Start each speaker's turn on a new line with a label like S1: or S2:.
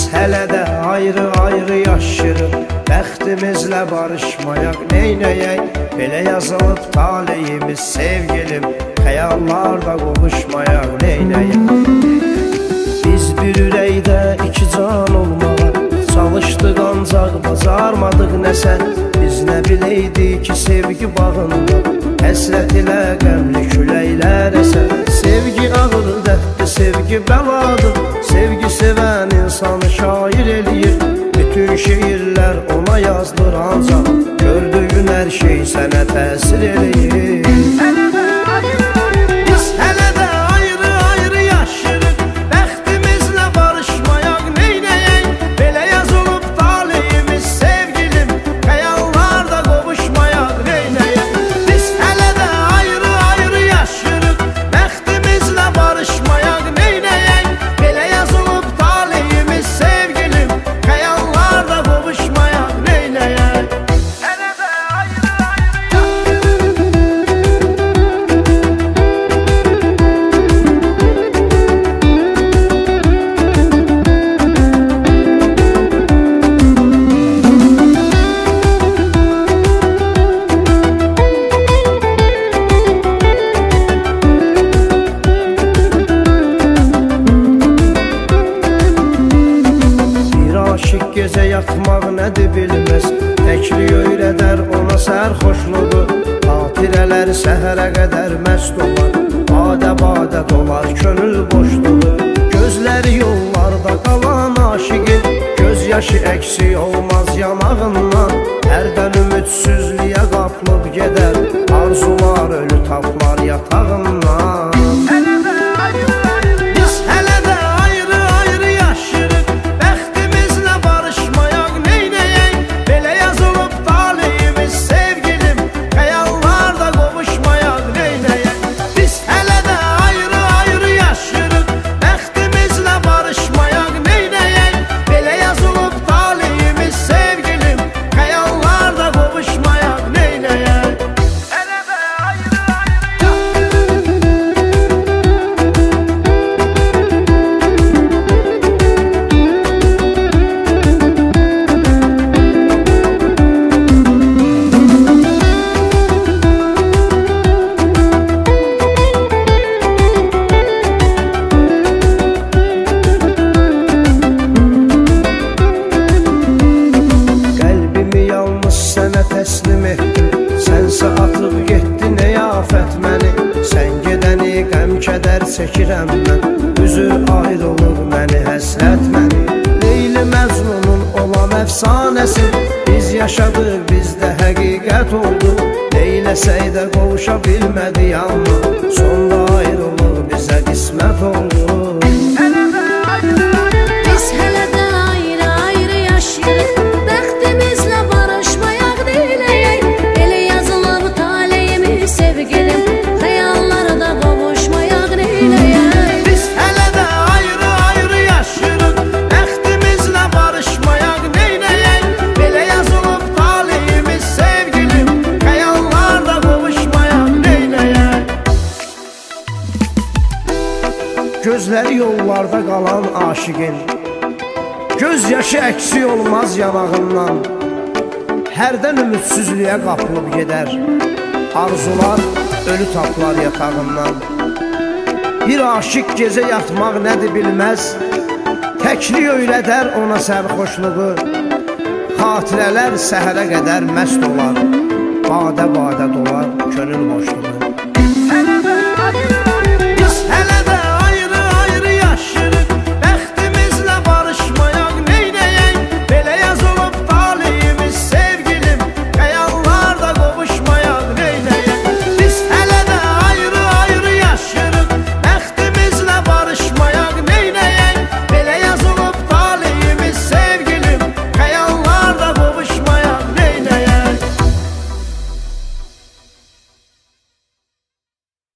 S1: hələ də ayrı-ayrı yaşırıq, bəxtimizlə barışmayaq neynəyək? Belə yazılıb taleyimiz sevgilim, xəyallarda qovuşmayaq neynəyək? Biz bir ürəkdə iki can olmağa çalışdıq, ancaq bacarmadıq nəsə. Biz nə biləydik ki sevgi bağında həsrət ilə qəmli küləklər əsər. Sevgi ağır dərddir, sevgi bəladır, sevgi sevən insanı şair eləyir. Bütün şeirlər ona yazılır, ancaq gördüyün hər şey sənə təsir eləyir. Biz hələ də ayrı-ayrı yaşırıq, bəxtimizlə barışmayaq neynəyək? Belə yazılıb taleyimiz sevgilim, xəyallarda qovuşmayaq neynəyək? Biz hələ də ayrı-ayrı yaşırıq, bəxtimizlə barışmayaq neynəyək? Belə yazılıb taleyimiz sevgilim, xəyallarda qovuşmayaq neynəyək? Hələ də gecə yatmaq nədir bilməz, təkli öyrədər ona sərxoşluğu. Xatirələr səhərə qədər məst olar, badə-badə dolar könül boşluğu. Gözləri yollarda qalan aşiqin, göz yaşı əksi olmaz yanağından. Hərdən ümidsizliyə qapılıb gedər, arzular ölü taplar yatağından. Təslim etdi, sənsə atıb getdi nə yafət məni. Sən gedəni qəm-kədər çəkirəm mən, üzür ayrılır məni həsrət məni. Leyli Məcnunun olan əfsanəsi, biz yaşadıq, bizdə həqiqət oldu. Neyləsək də qovuşa bilmədi, amma sonda ayrılıq bizə qismət oldu.
S2: Biz hələ də ayrı-ayrı yaşayırıq, bəxtimizlə barışmayaq neyləyək? Elə yazılıb taleyimiz sevgilim, xəyallarda qovuşmayaq neyləyək?
S1: Biz hələ də ayrı-ayrı yaşırıq, bəxtimizlə barışmayaq neynəyək? Belə yazılıb taleyimiz sevgilim, xəyallarda qovuşmayaq neynəyək? Gözləri yollarda qalan aşiqin, göz yaşı əksi olmaz yanağından. Hərdən ümidsizliyə qapılıb gedər, arzular ölü taplar yatağından. Bir aşiq gecə yatmaq nədir bilməz, təkli öyrədər ona sərxoşluğu. Xatirələr səhərə qədər məst olar, badə-badə dolar